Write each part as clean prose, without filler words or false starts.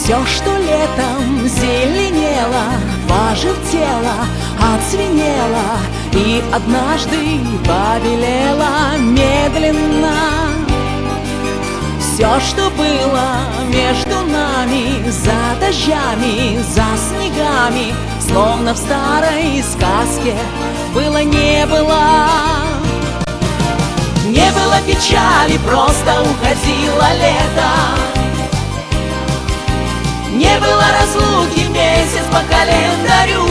Все, что летом зеленело, пожелтело, отзвенело и однажды побелело медленно. Все, что было между нами, за дождями, за снегами, словно в старой сказке, было не было. Не было печали, просто уходило лето. Не было разлуки месяц по календарю.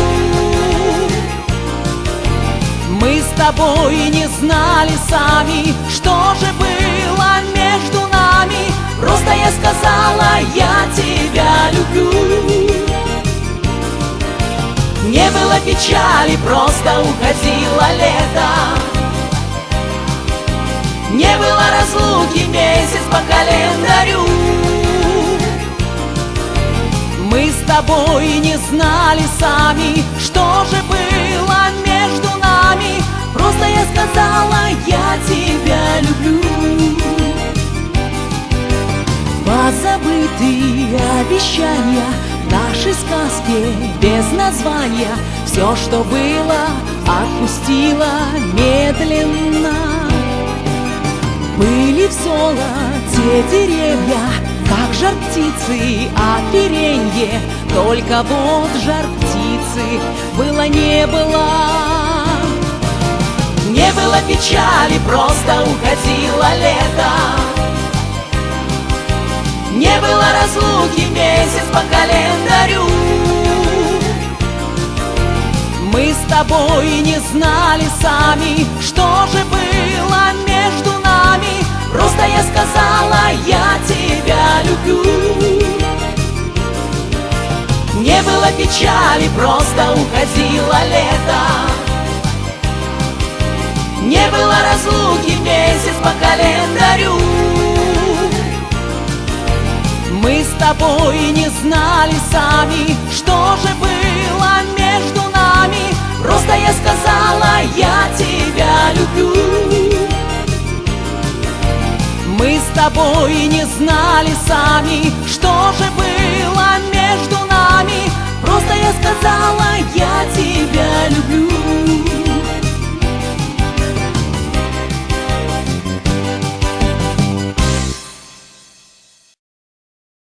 Мы с тобой не знали сами, что же было между нами. Просто я сказала: я тебя люблю. Не было печали, просто уходило лето. Не было разлуки месяц по календарю. Мы с тобой не знали сами, что же было между нами. Просто я сказала: я тебя люблю. Позабытые обещания, наши сказки без названия. Все, что было, отпустила медленно. Были в золоте деревья, как жар птицы, оперенье. Только вот жар птицы было не было. Не было печали, просто уходило лето. Не было разлуки месяц по календарю. Мы с тобой не знали сами, что же было между нами. Просто я сказала: я тебя люблю. Не было печали, просто уходило лето. Не было разлуки месяц по календарю. Мы с тобой не знали сами, что же было между нами. Просто я сказала: я тебя люблю. Мы с тобой не знали сами, что же